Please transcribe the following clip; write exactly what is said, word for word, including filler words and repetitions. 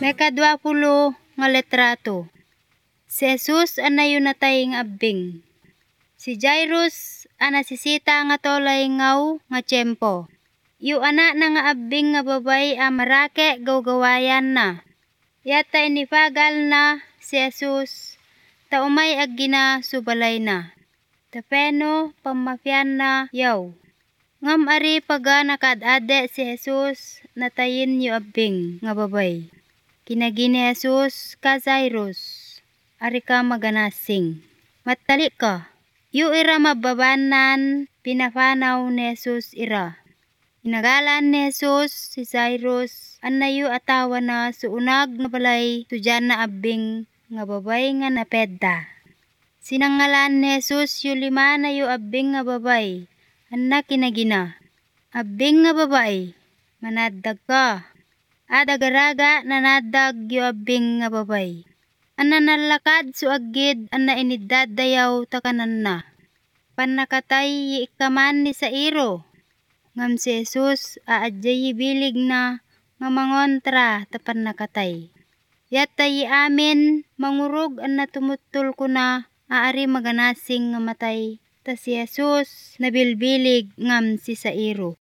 Mekadwapulo nga letrato. Si Jesus anayo natay nga abbing. Si Jairus anasisita nga tolay ngaw nga tiyempo. Yu ana na nga abbing nga babay a marake gawgawayan na. Yata inifagal na si Jesus ta umay aggina subalay na. Tapeno pamafyan na yaw. Ngam ari paga nakadade si Jesus natayin yu abbing nga babay. Kinagini Jesus ka Jairus, ari ka maganasing. Matali ka, yu ira mababanan pinafanaw ni Jesus ira. Inagalan ni Jesus si Jairus, anayu atawa na suunag na balay tudyan na abbing nga babay nga napedda. Sinangalan ni Jesus yu lima na yu abbing nga babay, anak kinagina. Abbing nga babay, manaddag ka. Adagaraga nanadag yu abbing nga babay. Ana nalakad su aggid ana inidadayaw takanan na. Panakatay ikaman ni Sairo. Ngam si Jesus aadjay bilig na nga mangontra tapan nakatay. Yatay amin mangurog ana tumutol ko na aari maganasing nga matay. Ta si Jesus nabilbilig ngam si Sairo.